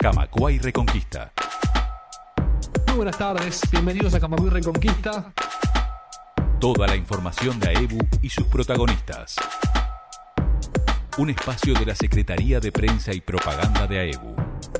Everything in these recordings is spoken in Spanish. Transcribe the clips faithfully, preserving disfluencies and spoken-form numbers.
Camacuay Reconquista. Muy buenas tardes, bienvenidos a Camacuay Reconquista. Toda la información de AEBU y sus protagonistas. Un espacio de la Secretaría de Prensa y Propaganda de AEBU.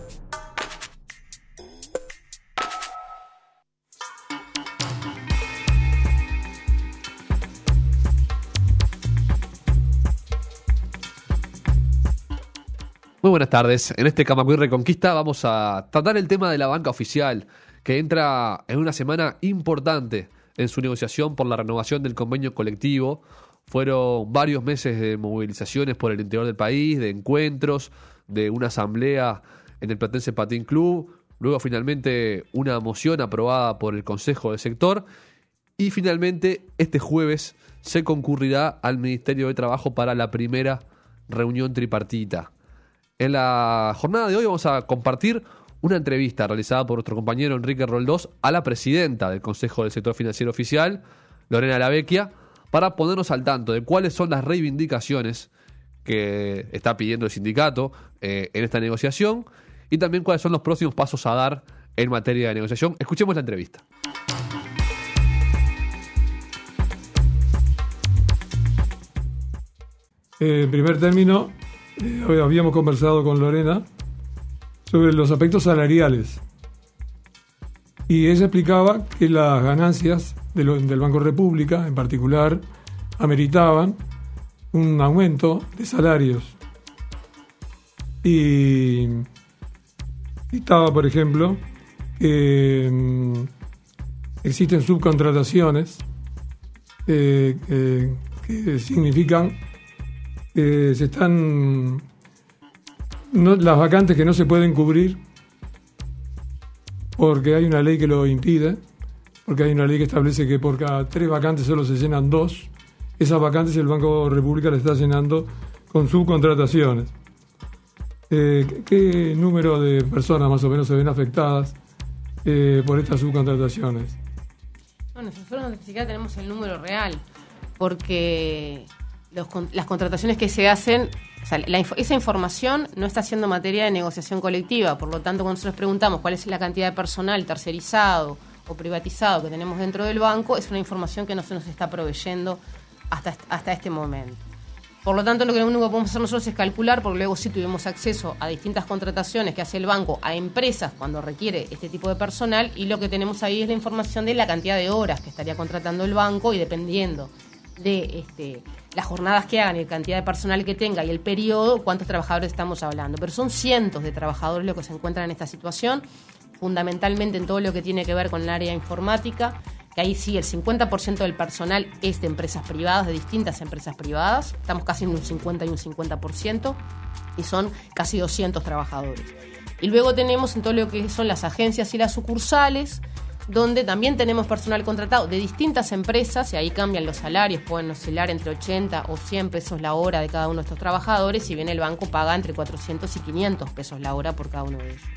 Muy buenas tardes. En este Camacuay Reconquista vamos a tratar el tema de la banca oficial, que entra en una semana importante en su negociación por la renovación del convenio colectivo. Fueron varios meses de movilizaciones por el interior del país, de encuentros, de una asamblea en el Platense Patín Club, luego finalmente una moción aprobada por el Consejo del Sector y finalmente este jueves se concurrirá al Ministerio de Trabajo para la primera reunión tripartita. En la jornada de hoy vamos a compartir una entrevista realizada por nuestro compañero Enrique Roldós a la presidenta del Consejo del Sector Financiero Oficial, Lorena Lavecchia, para ponernos al tanto de cuáles son las reivindicaciones que está pidiendo el sindicato eh, en esta negociación y también cuáles son los próximos pasos a dar en materia de negociación. Escuchemos la entrevista. En primer término, eh, habíamos conversado con Lorena sobre los aspectos salariales y ella explicaba que las ganancias de lo, del Banco República en particular ameritaban un aumento de salarios y citaba, por ejemplo, que eh, existen subcontrataciones eh, eh, que significan que se están no, las vacantes que no se pueden cubrir porque hay una ley que lo impide, porque hay una ley que establece que por cada tres vacantes solo se llenan dos. Esas vacantes el Banco República le está llenando con subcontrataciones. Eh, ¿Qué número de personas más o menos se ven afectadas eh, por estas subcontrataciones? Bueno, nosotros ni siquiera tenemos el número real, porque los, las contrataciones que se hacen, o sea, la, esa información no está siendo materia de negociación colectiva. Por lo tanto, cuando nosotros preguntamos cuál es la cantidad de personal tercerizado o privatizado que tenemos dentro del banco, es una información que no se nos está proveyendo hasta, hasta este momento. Por lo tanto, lo que único que podemos hacer nosotros es calcular, porque luego sí tuvimos acceso a distintas contrataciones que hace el banco a empresas cuando requiere este tipo de personal, y lo que tenemos ahí es la información de la cantidad de horas que estaría contratando el banco, y dependiendo de este, las jornadas que hagan y la cantidad de personal que tenga y el periodo, cuántos trabajadores estamos hablando. Pero son cientos de trabajadores los que se encuentran en esta situación, fundamentalmente en todo lo que tiene que ver con el área informática, que ahí sí el cincuenta por ciento del personal es de empresas privadas, de distintas empresas privadas. Estamos casi en un cincuenta y un cincuenta por ciento, y son casi doscientos trabajadores. Y luego tenemos en todo lo que son las agencias y las sucursales, donde también tenemos personal contratado de distintas empresas, y ahí cambian los salarios, pueden oscilar entre ochenta o cien pesos la hora de cada uno de estos trabajadores, si bien el banco paga entre cuatrocientos y quinientos pesos la hora por cada uno de ellos.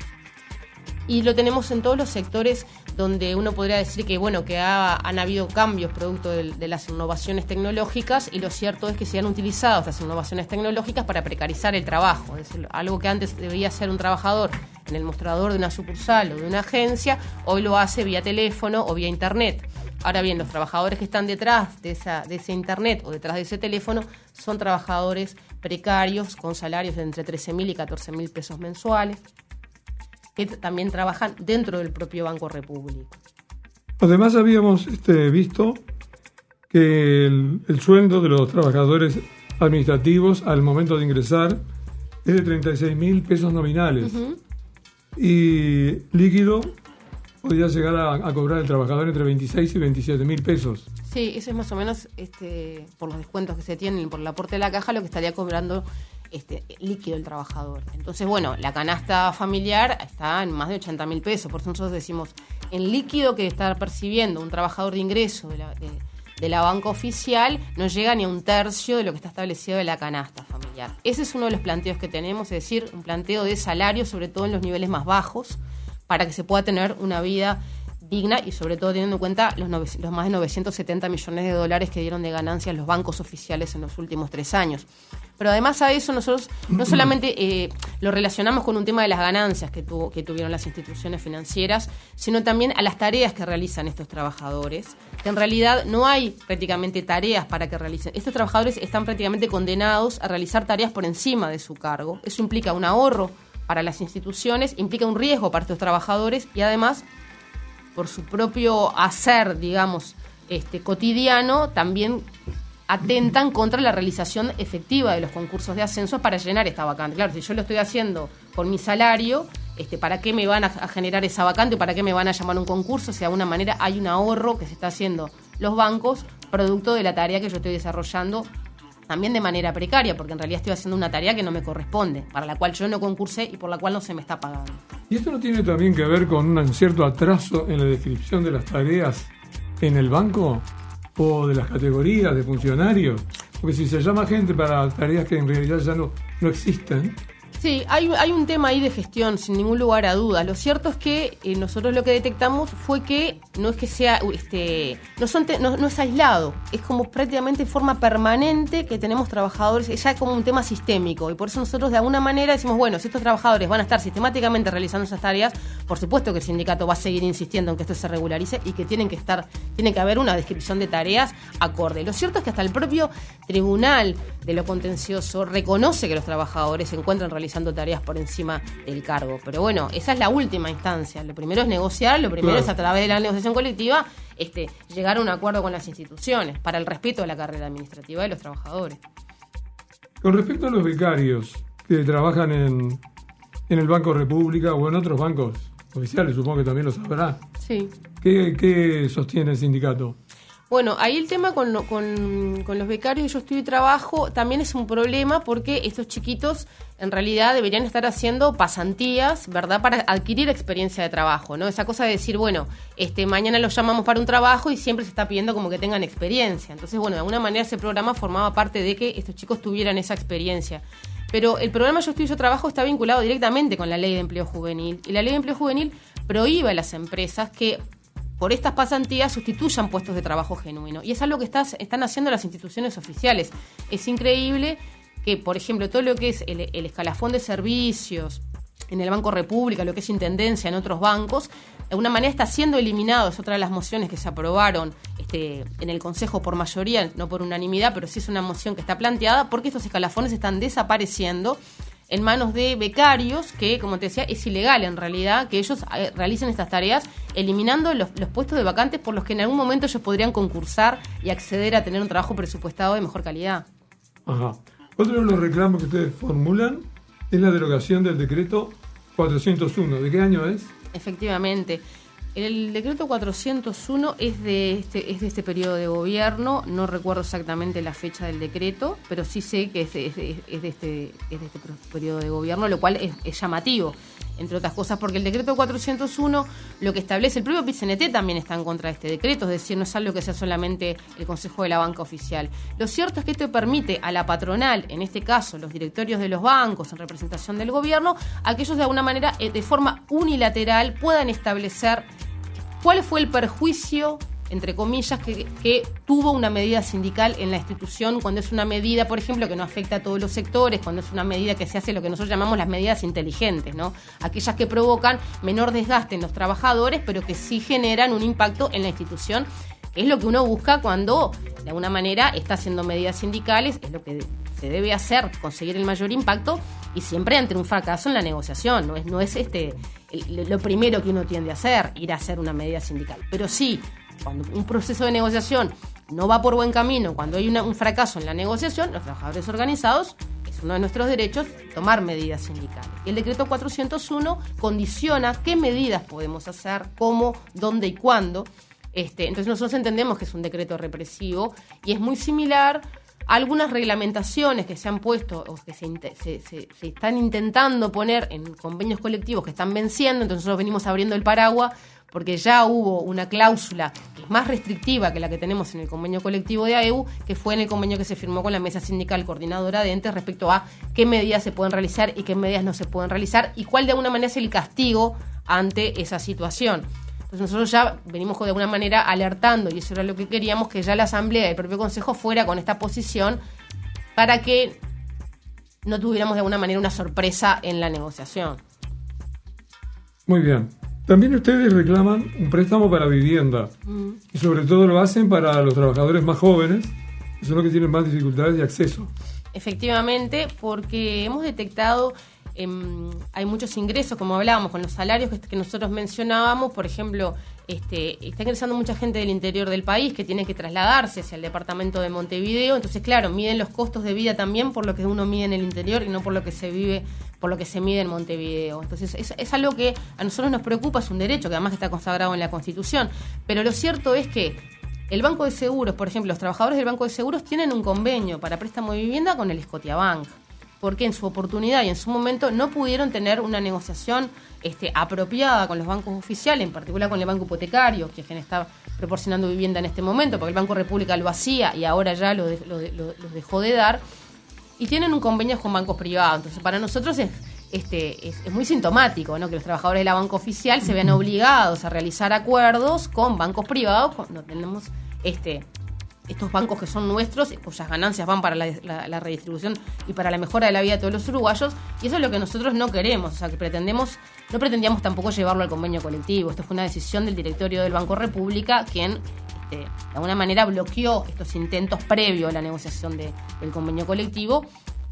Y lo tenemos en todos los sectores donde uno podría decir que bueno que ha, han habido cambios producto de, de las innovaciones tecnológicas, y lo cierto es que se han utilizado estas innovaciones tecnológicas para precarizar el trabajo. Es decir, algo que antes debía ser un trabajador en el mostrador de una sucursal o de una agencia, hoy lo hace vía teléfono o vía internet. Ahora bien, los trabajadores que están detrás de, esa, de ese internet o detrás de ese teléfono son trabajadores precarios con salarios de entre trece mil y catorce mil pesos mensuales, que también trabajan dentro del propio Banco República. Además, habíamos este, visto que el, el sueldo de los trabajadores administrativos al momento de ingresar es de treinta y seis mil pesos nominales. Uh-huh. Y líquido podría llegar a, a cobrar el trabajador entre veintiséis y veintisiete mil pesos. Sí, eso es más o menos, este, por los descuentos que se tienen, por el aporte de la caja, lo que estaría cobrando este líquido el trabajador. Entonces, bueno, la canasta familiar está en más de ochenta mil pesos. Por eso nosotros decimos, en líquido que está percibiendo un trabajador de ingreso de la, de, de la banca oficial, no llega ni a un tercio de lo que está establecido de la canasta familiar. Ese es uno de los planteos que tenemos, es decir, un planteo de salario, sobre todo en los niveles más bajos, para que se pueda tener una vida digna, y sobre todo teniendo en cuenta los, nove, los más de novecientos setenta millones de dólares que dieron de ganancias los bancos oficiales en los últimos tres años. Pero además a eso nosotros no solamente eh, lo relacionamos con un tema de las ganancias que, tuvo, que tuvieron las instituciones financieras, sino también a las tareas que realizan estos trabajadores, que en realidad no hay prácticamente tareas para que realicen. Estos trabajadores están prácticamente condenados a realizar tareas por encima de su cargo. Eso implica un ahorro para las instituciones, implica un riesgo para estos trabajadores y además, por su propio hacer, digamos, este, cotidiano, también atentan contra la realización efectiva de los concursos de ascenso para llenar esta vacante. Claro, si yo lo estoy haciendo con mi salario, este, ¿para qué me van a, a generar esa vacante? ¿Para qué me van a llamar a un concurso? O sea, de alguna manera hay un ahorro que se está haciendo los bancos producto de la tarea que yo estoy desarrollando, también de manera precaria, porque en realidad estoy haciendo una tarea que no me corresponde, para la cual yo no concursé y por la cual no se me está pagando. ¿Y esto no tiene también que ver con un cierto atraso en la descripción de las tareas en el banco? ¿O de las categorías de funcionarios? Porque si se llama gente para tareas que en realidad ya no, no existen. Sí, hay, hay un tema ahí de gestión, sin ningún lugar a dudas. Lo cierto es que eh, nosotros lo que detectamos fue que no es que sea, este, no, son te, no, no es aislado, es como prácticamente de forma permanente que tenemos trabajadores, es ya como un tema sistémico, y por eso nosotros de alguna manera decimos, bueno, si estos trabajadores van a estar sistemáticamente realizando esas tareas, por supuesto que el sindicato va a seguir insistiendo en que esto se regularice y que tienen que estar, tiene que haber una descripción de tareas acorde. Lo cierto es que hasta el propio Tribunal de lo Contencioso reconoce que los trabajadores se encuentran realizando tareas por encima del cargo. Pero bueno, esa es la última instancia. Lo primero es negociar, lo primero claro. es a través de la negociación colectiva este, llegar a un acuerdo con las instituciones para el respeto de la carrera administrativa de los trabajadores. Con respecto a los becarios que trabajan en, en el Banco República o en otros bancos oficiales, supongo que también lo sabrá. Sí. ¿Qué, qué sostiene el sindicato? Bueno, ahí el tema con, lo, con, con los becarios, yo estudio y trabajo, también es un problema porque estos chiquitos en realidad deberían estar haciendo pasantías, ¿verdad?, para adquirir experiencia de trabajo, ¿no? Esa cosa de decir, bueno, este mañana los llamamos para un trabajo y siempre se está pidiendo como que tengan experiencia. Entonces, bueno, de alguna manera ese programa formaba parte de que estos chicos tuvieran esa experiencia. Pero el programa Yo Estudio y Yo Trabajo está vinculado directamente con la Ley de Empleo Juvenil. Y la Ley de Empleo Juvenil prohíbe a las empresas que por estas pasantías sustituyan puestos de trabajo genuino. Y es algo que estás, están haciendo las instituciones oficiales. Es increíble que, por ejemplo, todo lo que es el, el escalafón de servicios en el Banco República, lo que es intendencia en otros bancos, de alguna manera está siendo eliminado. Es otra de las mociones que se aprobaron este, en el Consejo por mayoría, no por unanimidad, pero sí es una moción que está planteada porque estos escalafones están desapareciendo en manos de becarios, que, como te decía, es ilegal en realidad que ellos eh, realicen estas tareas, eliminando los, los puestos de vacantes por los que en algún momento ellos podrían concursar y acceder a tener un trabajo presupuestado de mejor calidad. Ajá. Otro de los reclamos que ustedes formulan es la derogación del decreto cuatrocientos uno. ¿De qué año es? Efectivamente. El decreto cuatrocientos uno es de este es de este periodo de gobierno, no recuerdo exactamente la fecha del decreto, pero sí sé que es de, es de, es de, este, es de este periodo de gobierno, lo cual es, es llamativo, entre otras cosas, porque el decreto cuatrocientos uno lo que establece, el propio P I C N T también está en contra de este decreto, es decir, no es algo que sea solamente el Consejo de la Banca Oficial. Lo cierto es que esto permite a la patronal, en este caso los directorios de los bancos en representación del gobierno, a que ellos de alguna manera, de forma unilateral, puedan establecer cuál fue el perjuicio, entre comillas, que, que tuvo una medida sindical en la institución cuando es una medida, por ejemplo, que no afecta a todos los sectores, cuando es una medida que se hace lo que nosotros llamamos las medidas inteligentes, ¿no? Aquellas que provocan menor desgaste en los trabajadores, pero que sí generan un impacto en la institución, que es lo que uno busca cuando, de alguna manera, está haciendo medidas sindicales, es lo que se debe hacer, conseguir el mayor impacto, y siempre ante un fracaso en la negociación. No es, no es este el, lo primero que uno tiende a hacer, ir a hacer una medida sindical. Pero sí, cuando un proceso de negociación no va por buen camino, cuando hay una, un fracaso en la negociación, los trabajadores organizados, es uno de nuestros derechos, tomar medidas sindicales. Y el decreto cuatrocientos uno condiciona qué medidas podemos hacer, cómo, dónde y cuándo. Este, entonces nosotros entendemos que es un decreto represivo y es muy similar a algunas reglamentaciones que se han puesto o que se, se, se, se están intentando poner en convenios colectivos que están venciendo. Entonces nosotros venimos abriendo el paraguas porque ya hubo una cláusula que es más restrictiva que la que tenemos en el convenio colectivo de A E U, que fue en el convenio que se firmó con la Mesa Sindical Coordinadora de Entes respecto a qué medidas se pueden realizar y qué medidas no se pueden realizar y cuál de alguna manera es el castigo ante esa situación. Entonces nosotros ya venimos de alguna manera alertando, y eso era lo que queríamos, que ya la Asamblea y el propio Consejo fuera con esta posición para que no tuviéramos de alguna manera una sorpresa en la negociación. Muy bien. También ustedes reclaman un préstamo para vivienda mm. y sobre todo lo hacen para los trabajadores más jóvenes, que son los que tienen más dificultades de acceso. Efectivamente, porque hemos detectado eh, hay muchos ingresos, como hablábamos, con los salarios que, que nosotros mencionábamos. Por ejemplo, este, está ingresando mucha gente del interior del país que tiene que trasladarse hacia el departamento de Montevideo. Entonces, claro, miden los costos de vida también por lo que uno mide en el interior y no por lo que se vive, por lo que se mide en Montevideo. Entonces, es, es algo que a nosotros nos preocupa, es un derecho que además está consagrado en la Constitución. Pero lo cierto es que el Banco de Seguros, por ejemplo, los trabajadores del Banco de Seguros tienen un convenio para préstamo de vivienda con el Scotiabank, porque en su oportunidad y en su momento no pudieron tener una negociación este, apropiada con los bancos oficiales, en particular con el Banco Hipotecario, que es quien está proporcionando vivienda en este momento, porque el Banco República lo hacía y ahora ya lo, de, lo, de, lo, lo dejó de dar, y tienen un convenio con bancos privados. Entonces, para nosotros es, este, es, es muy sintomático, ¿no?, que los trabajadores de la banca oficial se vean obligados a realizar acuerdos con bancos privados cuando tenemos este estos bancos que son nuestros, cuyas ganancias van para la, la, la redistribución y para la mejora de la vida de todos los uruguayos, y eso es lo que nosotros no queremos. O sea, que pretendemos, no pretendíamos tampoco llevarlo al convenio colectivo. Esto fue una decisión del directorio del Banco República, quien este, de alguna manera bloqueó estos intentos previos a la negociación de, del convenio colectivo,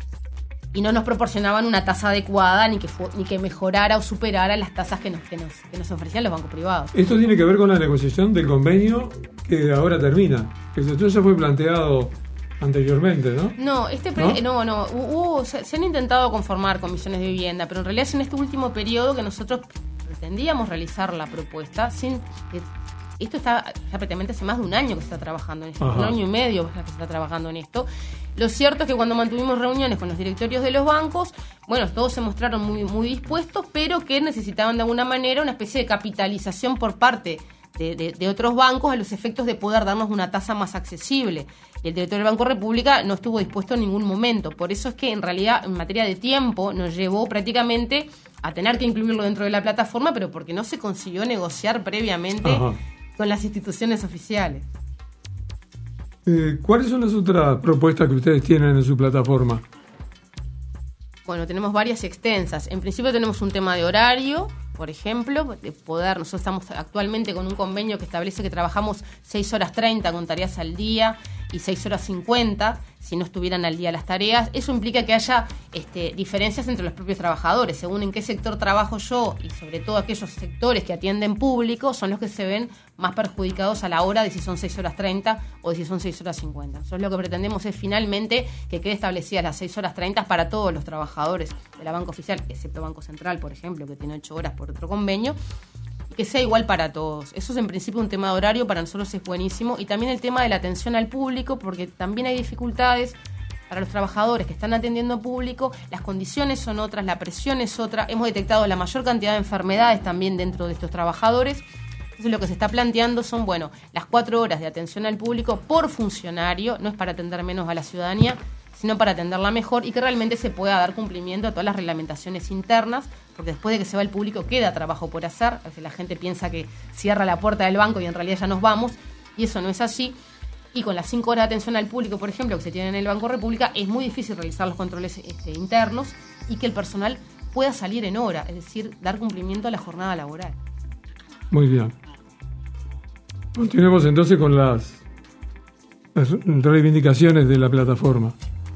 y no nos proporcionaban una tasa adecuada ni que fu- ni que mejorara o superara las tasas que nos, que, nos, que nos ofrecían los bancos privados. Esto tiene que ver con la negociación del convenio que ahora termina, que esto ya fue planteado anteriormente, ¿no? No, este pre- no, no, no hubo, se, se han intentado conformar comisiones de vivienda, pero en realidad es en este último periodo que nosotros pretendíamos realizar la propuesta sin... Eh, esto está ya prácticamente hace más de un año que se está trabajando en esto, Ajá. un año y medio que se está trabajando en esto. Lo cierto es que cuando mantuvimos reuniones con los directorios de los bancos, bueno, todos se mostraron muy, muy dispuestos, pero que necesitaban de alguna manera una especie de capitalización por parte de, de, de otros bancos a los efectos de poder darnos una tasa más accesible. Y el directorio del Banco República no estuvo dispuesto en ningún momento. Por eso es que en realidad en materia de tiempo nos llevó prácticamente a tener que incluirlo dentro de la plataforma, pero porque no se consiguió negociar previamente Ajá. con las instituciones oficiales. Eh, ¿Cuáles son las otras propuestas que ustedes tienen en su plataforma? Bueno, tenemos varias extensas. En principio tenemos un tema de horario, por ejemplo, de poder, nosotros estamos actualmente con un convenio que establece que trabajamos seis horas treinta con tareas al día y seis horas cincuenta si no estuvieran al día las tareas. Eso implica que haya este, diferencias entre los propios trabajadores. Según en qué sector trabajo yo, y sobre todo aquellos sectores que atienden público, son los que se ven más perjudicados a la hora de si son seis horas treinta o de si son seis horas cincuenta. Nosotros lo que pretendemos es finalmente que quede establecidas las seis horas treinta para todos los trabajadores de la banca oficial, excepto Banco Central, por ejemplo, que tiene ocho horas por otro convenio, y que sea igual para todos. Eso es en principio un tema de horario, para nosotros es buenísimo. Y también el tema de la atención al público, porque también hay dificultades para los trabajadores que están atendiendo público. Las condiciones son otras, la presión es otra. Hemos detectado la mayor cantidad de enfermedades también dentro de estos trabajadores. Entonces lo que se está planteando son, bueno, las cuatro horas de atención al público por funcionario, no es para atender menos a la ciudadanía, sino para atenderla mejor y que realmente se pueda dar cumplimiento a todas las reglamentaciones internas, porque después de que se va el público queda trabajo por hacer. A veces la gente piensa que cierra la puerta del banco y en realidad ya nos vamos, y eso no es así. Y con las cinco horas de atención al público, por ejemplo, que se tienen en el Banco República, es muy difícil realizar los controles este, internos y que el personal pueda salir en hora, es decir, dar cumplimiento a la jornada laboral. Muy bien. Continuemos entonces con las, las reivindicaciones de la plataforma.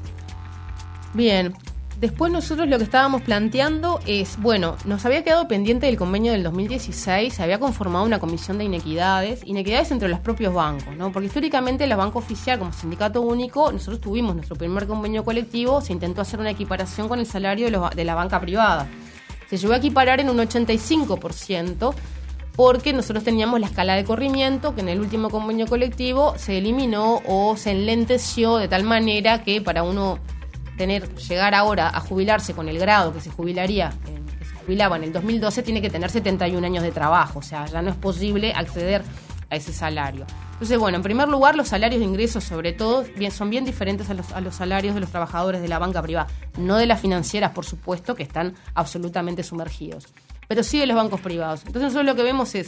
Bien, después nosotros lo que estábamos planteando es, bueno, nos había quedado pendiente del convenio del dos mil dieciséis, se había conformado una comisión de inequidades, inequidades entre los propios bancos, ¿no? Porque históricamente la banca oficial como sindicato único, nosotros tuvimos nuestro primer convenio colectivo, se intentó hacer una equiparación con el salario de, los, de la banca privada. Se llegó a equiparar en un ochenta y cinco por ciento, porque nosotros teníamos la escala de corrimiento que en el último convenio colectivo se eliminó o se enlenteció de tal manera que para uno tener llegar ahora a jubilarse con el grado que se jubilaría, eh, que se jubilaba en el dos mil doce, tiene que tener setenta y un años de trabajo, o sea, ya no es posible acceder a ese salario. Entonces, bueno, en primer lugar, los salarios de ingresos, sobre todo, bien, son bien diferentes a los, a los salarios de los trabajadores de la banca privada, no de las financieras, por supuesto, que están absolutamente sumergidos, pero sí de los bancos privados. Entonces, nosotros lo que vemos es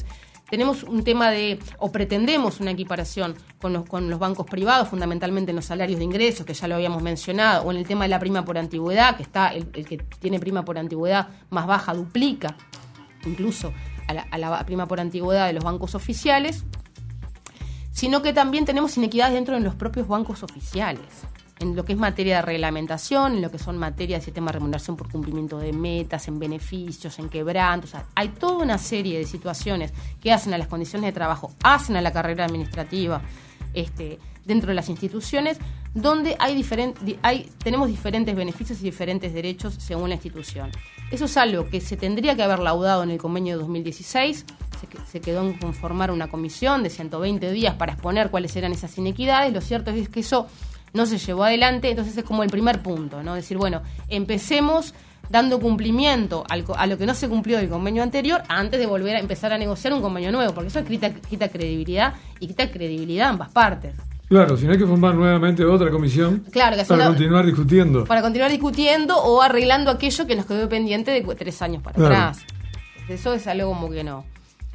tenemos un tema de, o pretendemos una equiparación con los, con los bancos privados, fundamentalmente en los salarios de ingresos, que ya lo habíamos mencionado, o en el tema de la prima por antigüedad, que está el, el que tiene prima por antigüedad más baja duplica incluso a la, a la prima por antigüedad de los bancos oficiales, sino que también tenemos inequidades dentro de los propios bancos oficiales, en lo que es materia de reglamentación, en lo que son materia de sistema de remuneración por cumplimiento de metas, en beneficios, en quebrantos. O sea, hay toda una serie de situaciones que hacen a las condiciones de trabajo, hacen a la carrera administrativa este, dentro de las instituciones, donde hay diferente, hay, tenemos diferentes beneficios y diferentes derechos según la institución. Eso es algo que se tendría que haber laudado en el convenio de dos mil dieciséis, se, se quedó en conformar una comisión de ciento veinte días para exponer cuáles eran esas inequidades. Lo cierto es que eso no se llevó adelante, entonces es como el primer punto, ¿no? Decir, bueno, empecemos dando cumplimiento al, a lo que no se cumplió del convenio anterior antes de volver a empezar a negociar un convenio nuevo, porque eso quita, quita credibilidad y quita credibilidad a ambas partes. Claro, si no hay que formar nuevamente otra comisión claro, que para una, continuar discutiendo. Para continuar discutiendo o arreglando aquello que nos quedó pendiente de tres años para claro. atrás. Eso es algo como que no.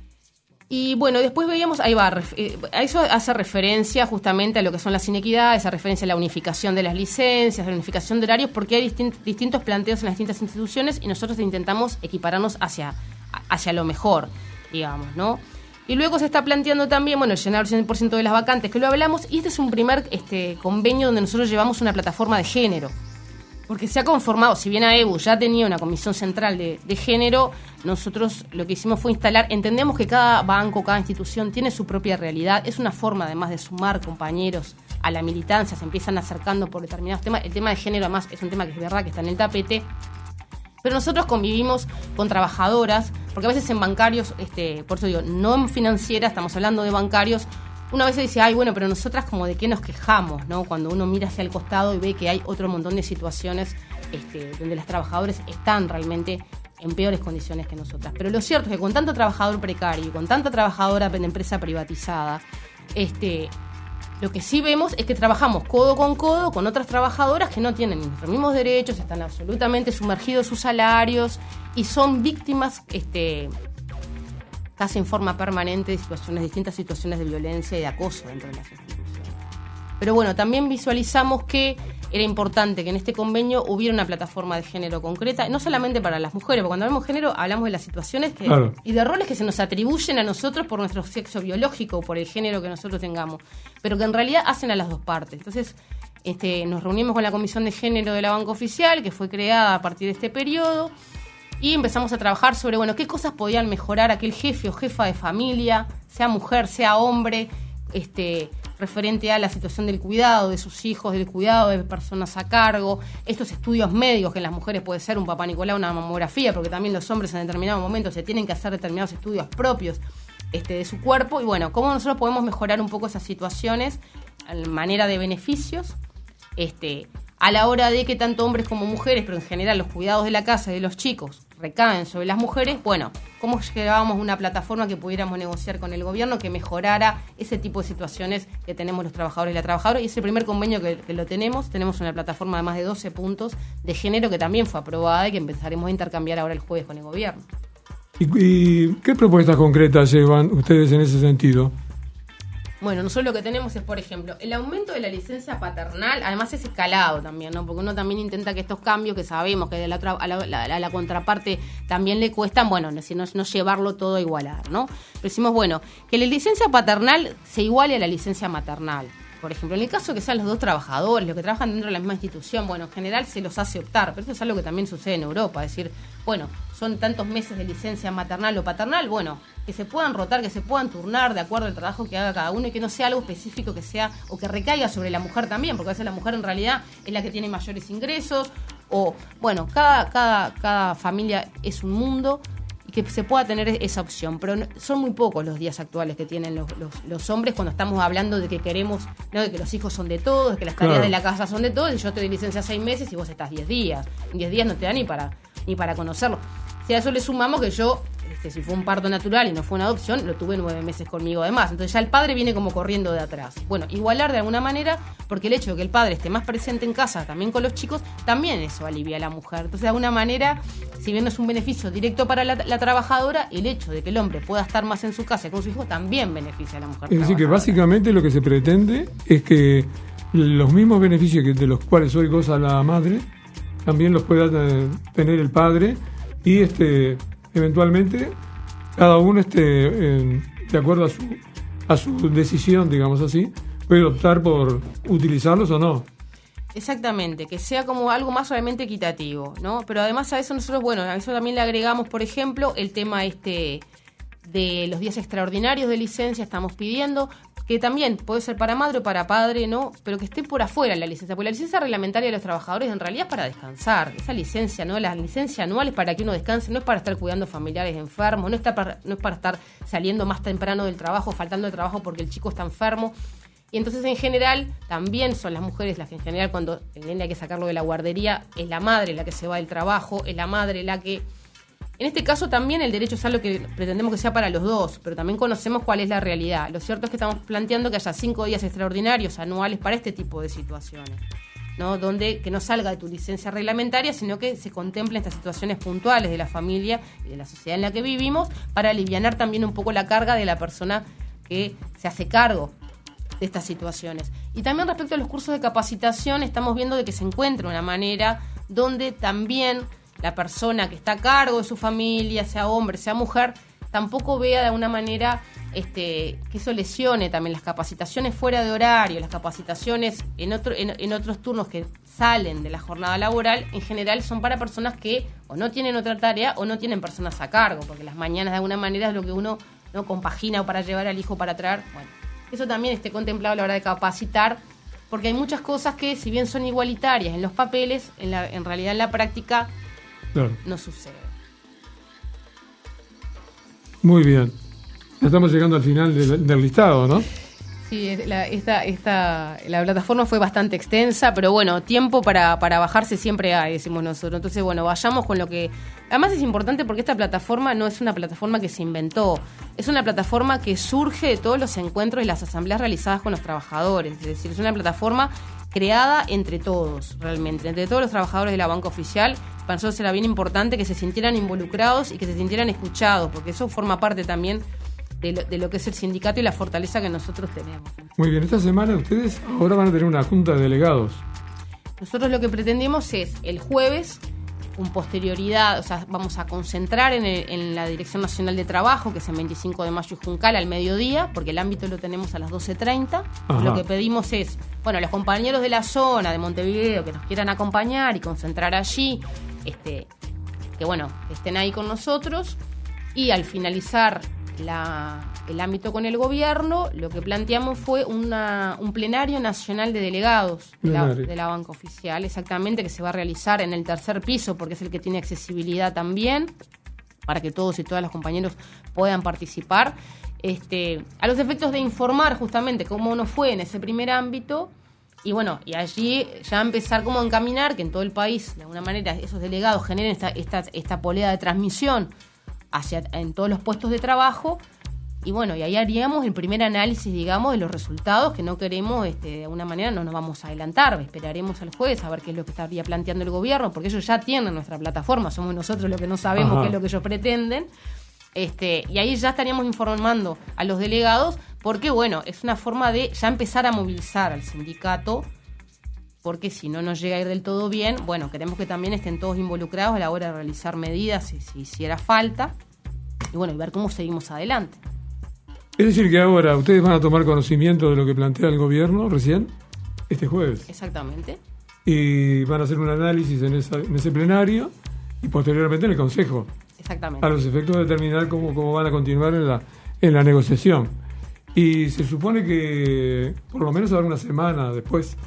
Y bueno, después veíamos, ahí va, eso hace referencia justamente a lo que son las inequidades, hace referencia a la unificación de las licencias, a la unificación de horarios, porque hay distint, distintos planteos en las distintas instituciones y nosotros intentamos equipararnos hacia, hacia lo mejor, digamos, ¿no? Y luego se está planteando también, bueno, llenar el cien por ciento de las vacantes, que lo hablamos, y este es un primer este, convenio donde nosotros llevamos una plataforma de género. Porque se ha conformado, si bien A E B U ya tenía una comisión central de, de género, nosotros lo que hicimos fue instalar, entendemos que cada banco, cada institución tiene su propia realidad, es una forma además de sumar compañeros a la militancia, se empiezan acercando por determinados temas, el tema de género además es un tema que es verdad que está en el tapete, pero nosotros convivimos con trabajadoras, porque a veces en bancarios, este, por eso digo, no en financiera, estamos hablando de bancarios, una vez se dice, ay, bueno, pero nosotras como de qué nos quejamos, ¿no? Cuando uno mira hacia el costado y ve que hay otro montón de situaciones este, donde las trabajadoras están realmente en peores condiciones que nosotras. Pero lo cierto es que con tanto trabajador precario y con tanta trabajadora de empresa privatizada, este, lo que sí vemos es que trabajamos codo con codo con otras trabajadoras que no tienen los mismos derechos, están absolutamente sumergidos sus salarios y son víctimas este, casi en forma permanente de situaciones, distintas situaciones de violencia y de acoso dentro de las instituciones. Pero bueno, también visualizamos que era importante que en este convenio hubiera una plataforma de género concreta, no solamente para las mujeres, porque cuando hablamos de género hablamos de las situaciones que, claro. y de roles que se nos atribuyen a nosotros por nuestro sexo biológico, por el género que nosotros tengamos, pero que en realidad hacen a las dos partes. Entonces, este, nos reunimos con la Comisión de Género de la Banca Oficial, que fue creada a partir de este periodo, y empezamos a trabajar sobre, bueno, qué cosas podían mejorar aquel jefe o jefa de familia, sea mujer, sea hombre, este, referente a la situación del cuidado de sus hijos, del cuidado de personas a cargo, estos estudios médicos que en las mujeres puede ser un papá Nicolau, una mamografía, porque también los hombres en determinado momento se tienen que hacer determinados estudios propios este, de su cuerpo, y bueno, cómo nosotros podemos mejorar un poco esas situaciones en manera de beneficios, este, a la hora de que tanto hombres como mujeres, pero en general los cuidados de la casa y de los chicos recaen sobre las mujeres, bueno, cómo llevábamos una plataforma que pudiéramos negociar con el gobierno que mejorara ese tipo de situaciones que tenemos los trabajadores y las trabajadoras, y es el primer convenio que, que lo tenemos, tenemos una plataforma de más de doce puntos de género que también fue aprobada y que empezaremos a intercambiar ahora el jueves con el gobierno. ¿Y, y qué propuestas concretas llevan ustedes en ese sentido? Bueno, nosotros lo que tenemos es, por ejemplo, el aumento de la licencia paternal, además es escalado también, ¿no? Porque uno también intenta que estos cambios, que sabemos que de la, a, la, la, a la contraparte también le cuestan, bueno, no, no, no llevarlo todo a igualar, ¿no? Pero decimos, bueno, que la licencia paternal se iguale a la licencia maternal. Por ejemplo, en el caso que sean los dos trabajadores, los que trabajan dentro de la misma institución, bueno, en general se los hace optar, pero esto es algo que también sucede en Europa, es decir, bueno, son tantos meses de licencia maternal o paternal, bueno, que se puedan rotar, que se puedan turnar de acuerdo al trabajo que haga cada uno y que no sea algo específico que sea, o que recaiga sobre la mujer también, porque a veces la mujer en realidad es la que tiene mayores ingresos, o, bueno, cada, cada, cada familia es un mundo, y que se pueda tener esa opción, pero no, son muy pocos los días actuales que tienen los, los, los hombres cuando estamos hablando de que queremos, no, de que los hijos son de todos, de que las tareas claro. de la casa son de todos, y yo te doy licencia seis meses y vos estás diez días, en diez días no te da ni para, ni para conocerlo. Si a eso le sumamos que yo, este, si fue un parto natural y no fue una adopción, lo tuve nueve meses conmigo además. Entonces ya el padre viene como corriendo de atrás. Bueno, igualar de alguna manera, porque el hecho de que el padre esté más presente en casa, también con los chicos, también eso alivia a la mujer. Entonces de alguna manera, si bien no es un beneficio directo para la, la trabajadora, el hecho de que el hombre pueda estar más en su casa con su hijo también beneficia a la mujer. Es decir, que básicamente lo que se pretende es que los mismos beneficios que de los cuales hoy goza la madre, también los pueda eh, tener el padre y este eventualmente cada uno este eh, de acuerdo a su a su decisión, digamos así, puede optar por utilizarlos o no. Exactamente, que sea como algo más realmente equitativo, ¿no? Pero además a eso nosotros, bueno, a eso también le agregamos, por ejemplo, el tema este de los días extraordinarios de licencia, estamos pidiendo que también puede ser para madre o para padre, ¿no? Pero que esté por afuera la licencia, porque la licencia reglamentaria de los trabajadores en realidad es para descansar. Esa licencia, ¿no? La licencia anual es para que uno descanse, no es para estar cuidando familiares enfermos, no, está para, no es para estar saliendo más temprano del trabajo, faltando de trabajo porque el chico está enfermo. Y entonces en general también son las mujeres las que en general cuando el nene hay que sacarlo de la guardería, es la madre la que se va del trabajo, es la madre la que... En este caso también el derecho es algo que pretendemos que sea para los dos, pero también conocemos cuál es la realidad. Lo cierto es que estamos planteando que haya cinco días extraordinarios anuales para este tipo de situaciones, ¿no? Donde que no salga de tu licencia reglamentaria, sino que se contemplen estas situaciones puntuales de la familia y de la sociedad en la que vivimos para alivianar también un poco la carga de la persona que se hace cargo de estas situaciones. Y también respecto a los cursos de capacitación, estamos viendo de que se encuentra una manera donde también la persona que está a cargo de su familia, sea hombre, sea mujer, tampoco vea de alguna manera este, que eso lesione también las capacitaciones fuera de horario, las capacitaciones en, otro, en, en otros turnos que salen de la jornada laboral, en general son para personas que o no tienen otra tarea o no tienen personas a cargo, porque las mañanas de alguna manera es lo que uno no compagina o para llevar al hijo para traer. Bueno, eso también esté contemplado a la hora de capacitar, porque hay muchas cosas que, si bien son igualitarias en los papeles, en, la, en realidad en la práctica claro, no sucede. Muy bien. Ya estamos llegando al final del, del listado, ¿no? Sí, la, esta, esta, la plataforma fue bastante extensa, pero bueno, tiempo para, para bajarse siempre hay, decimos nosotros. Entonces, bueno, vayamos con lo que... Además es importante porque esta plataforma no es una plataforma que se inventó, es una plataforma que surge de todos los encuentros y las asambleas realizadas con los trabajadores. Es decir, es una plataforma creada entre todos, realmente, entre todos los trabajadores de la banca oficial. Para nosotros era bien importante que se sintieran involucrados y que se sintieran escuchados, porque eso forma parte también de lo, de lo que es el sindicato y la fortaleza que nosotros tenemos. Muy bien, esta semana ustedes ahora van a tener una junta de delegados. Nosotros lo que pretendemos es el jueves, con posterioridad, o sea, vamos a concentrar en, el, en la Dirección Nacional de Trabajo, que es en veinticinco de mayo y Juncal, al mediodía, porque el ámbito lo tenemos a las doce treinta. Lo que pedimos es, bueno, los compañeros de la zona de Montevideo que nos quieran acompañar y concentrar allí, este, que bueno, que estén ahí con nosotros, y al finalizar La, el ámbito con el gobierno, lo que planteamos fue una, un plenario nacional de delegados de la, de la banca oficial, exactamente, que se va a realizar en el tercer piso, porque es el que tiene accesibilidad también, para que todos y todas los compañeros puedan participar, este, a los efectos de informar justamente cómo nos fue en ese primer ámbito, y bueno, y allí ya empezar como a encaminar que en todo el país, de alguna manera, esos delegados generen esta, esta, esta polea de transmisión hacia en todos los puestos de trabajo, y bueno, y ahí haríamos el primer análisis, digamos, de los resultados, que no queremos, este, de alguna manera no nos vamos a adelantar, esperaremos al jueves a ver qué es lo que estaría planteando el gobierno, porque ellos ya tienen nuestra plataforma, somos nosotros los que no sabemos Ajá. qué es lo que ellos pretenden, este, y ahí ya estaríamos informando a los delegados, porque bueno, es una forma de ya empezar a movilizar al sindicato, porque si no nos llega a ir del todo bien, bueno, queremos que también estén todos involucrados a la hora de realizar medidas si, si hiciera falta, y bueno, y ver cómo seguimos adelante. Es decir, que ahora ustedes van a tomar conocimiento de lo que plantea el gobierno recién, este jueves. Exactamente. Y van a hacer un análisis en, esa, en ese plenario y posteriormente en el Consejo. Exactamente. A los efectos de determinar cómo, cómo van a continuar en la, en la negociación. Y se supone que por lo menos habrá una semana después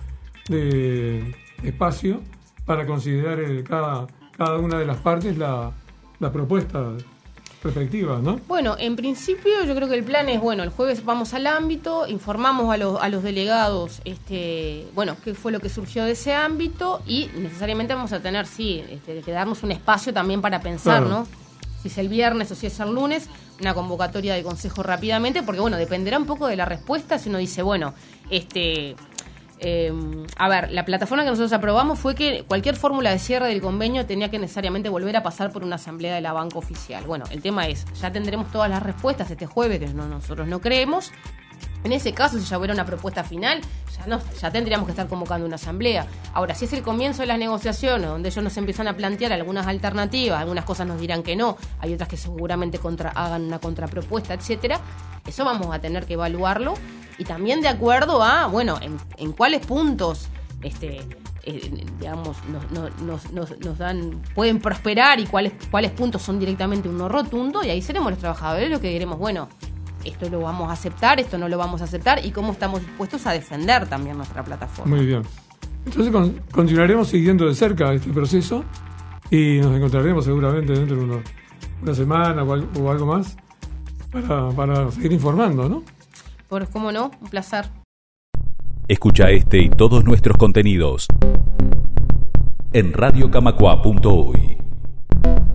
de espacio para considerar el, cada, cada una de las partes la, la propuesta respectiva, ¿no? Bueno, en principio yo creo que el plan es, bueno, el jueves vamos al ámbito, informamos a los, a los delegados, este, bueno, qué fue lo que surgió de ese ámbito, y necesariamente vamos a tener, sí, este, que darnos un espacio también para pensar, claro. ¿no? si es el viernes o si es el lunes, una convocatoria de consejo rápidamente, porque bueno, dependerá un poco de la respuesta. Si uno dice, bueno, este... Eh, a ver, la plataforma que nosotros aprobamos fue que cualquier fórmula de cierre del convenio tenía que necesariamente volver a pasar por una asamblea de la banca oficial. Bueno, el tema es, ya tendremos todas las respuestas este jueves, que no, nosotros no creemos. En ese caso, si ya hubiera una propuesta final, ya, no, ya tendríamos que estar convocando una asamblea. Ahora, si es el comienzo de las negociaciones, donde ellos nos empiezan a plantear algunas alternativas, algunas cosas nos dirán que no, hay otras que seguramente contra, hagan una contrapropuesta, etcétera, eso vamos a tener que evaluarlo, y también de acuerdo a, bueno, en, en cuáles puntos este eh, digamos nos, nos, nos, nos dan pueden prosperar y cuáles cuáles puntos son directamente un no rotundo, y ahí seremos los trabajadores los que diremos, bueno, esto lo vamos a aceptar, esto no lo vamos a aceptar, y cómo estamos dispuestos a defender también nuestra plataforma. Muy bien. Entonces con, continuaremos siguiendo de cerca este proceso y nos encontraremos seguramente dentro de una, una semana o algo, o algo más para, para seguir informando, ¿no? Pues cómo no, un placer. Escucha este y todos nuestros contenidos en radio camacua punto uy.